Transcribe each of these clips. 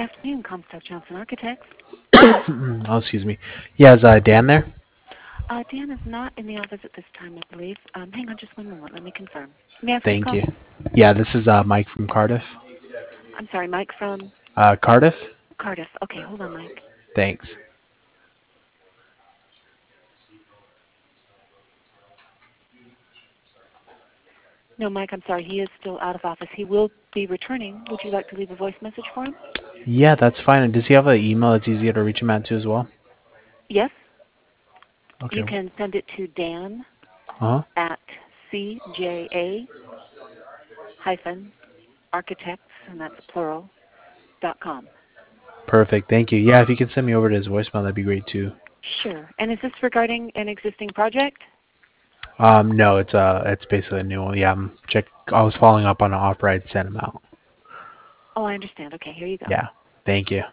afternoon, Comstock Johnson Architects. Oh, excuse me. Yeah, is Dan there? Dan is not in the office at this time, I believe. Hang on just one moment. Let me confirm. May I ask who's Thank you. calling? Yeah, this is Mike from Cardiff. I'm sorry, Mike from Cardiff? Cardiff. Okay, hold on, Mike. Thanks. No, Mike, I'm sorry. He is still out of office. He will be returning. Would you like to leave a voice message for him? Yeah, that's fine. And does he have an email that's easier to reach him at too as well? Yes. Okay. You can send it to Dan Uh-huh. at CJA-architects, and that's plural, .com. Perfect. Thank you. Yeah, if you can send me over to his voicemail, that'd be great too. Sure. And is this regarding an existing project? No, it's basically a new one. Yeah, I was following up on an offer I'd sent him out. Oh, I understand. Okay, here you go. Yeah. Thank you.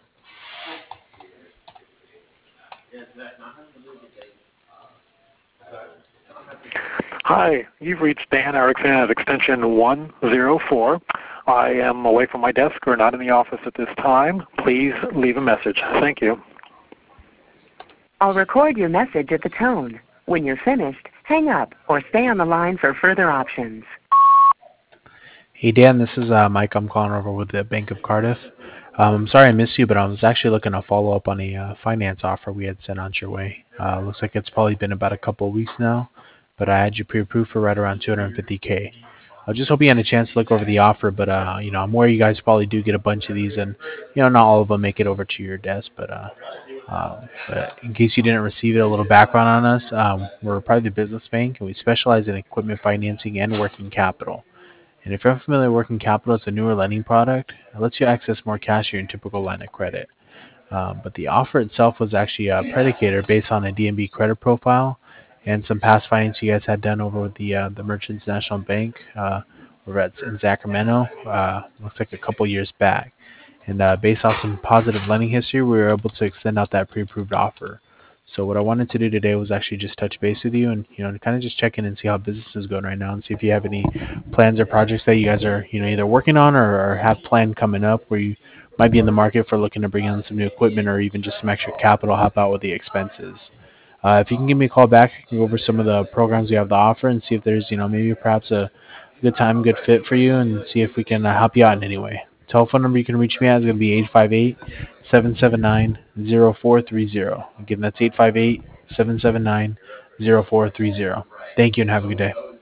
Hi, you've reached Dan Erickson at extension 104. I am away from my desk or not in the office at this time. Please leave a message. Thank you. I'll record your message at the tone. When you're finished, hang up or stay on the line for further options. Hey Dan, this is Mike. I'm calling over with the Bank of Cardiff. I'm sorry I missed you, but I was actually looking to follow up on a finance offer we had sent on your way. Looks like it's probably been about a couple of weeks now, but I had you pre-approved for right around 250K. I was just hoping you had a chance to look over the offer, but I'm aware you guys probably do get a bunch of these, and not all of them make it over to your desk. But in case you didn't receive it, a little background on us: we're a private business bank, and we specialize in equipment financing and working capital. And if you're familiar with working capital, it's a newer lending product. It lets you access more cash in your typical line of credit. But the offer itself was actually predicated based on a DNB credit profile and some past finance you guys had done over with the Merchants National Bank over in Sacramento. Looks like a couple years back. And based off some positive lending history, we were able to extend out that pre-approved offer. So what I wanted to do today was actually just touch base with you and to kind of just check in and see how business is going right now and see if you have any plans or projects that you guys are either working on or have planned coming up where you might be in the market for looking to bring in some new equipment or even just some extra capital, help out with the expenses. If you can give me a call back, I can go over some of the programs we have to offer and see if there's maybe perhaps a good time, good fit for you, and see if we can help you out in any way. Telephone number you can reach me at is going to be 858-779-0430. Again, that's 858-779-0430. Thank you and have a good day.